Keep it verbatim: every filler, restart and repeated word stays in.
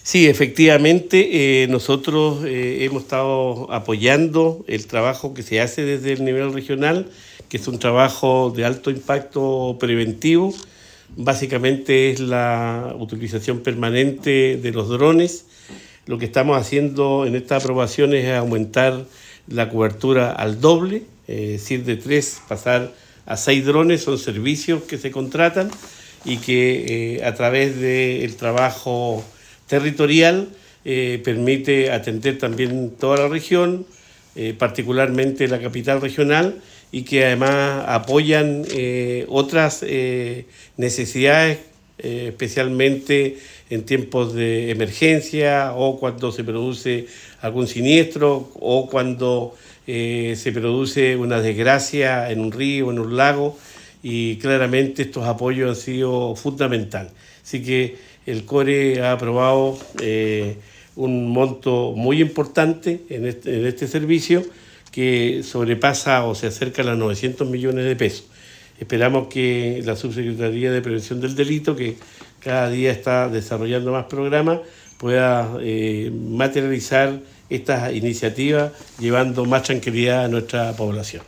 Sí, efectivamente, eh, nosotros eh, hemos estado apoyando el trabajo que se hace desde el nivel regional, que es un trabajo de alto impacto preventivo. Básicamente es la utilización permanente de los drones. Lo que estamos haciendo en esta aprobación es aumentar la cobertura al doble, eh, es decir, de tres pasar a seis drones. Son servicios que se contratan y que eh, a través del trabajo territorial eh, permite atender también toda la región, eh, particularmente la capital regional, y que además apoyan eh, otras eh, necesidades, eh, especialmente en tiempos de emergencia o cuando se produce algún siniestro o cuando eh, se produce una desgracia en un río, en un lago, y claramente estos apoyos han sido fundamentales. Así que el CORE ha aprobado eh, un monto muy importante en este, en este servicio que sobrepasa o se acerca a los novecientos millones de pesos. Esperamos que la Subsecretaría de Prevención del Delito, que cada día está desarrollando más programas, pueda eh, materializar estas iniciativas llevando más tranquilidad a nuestra población.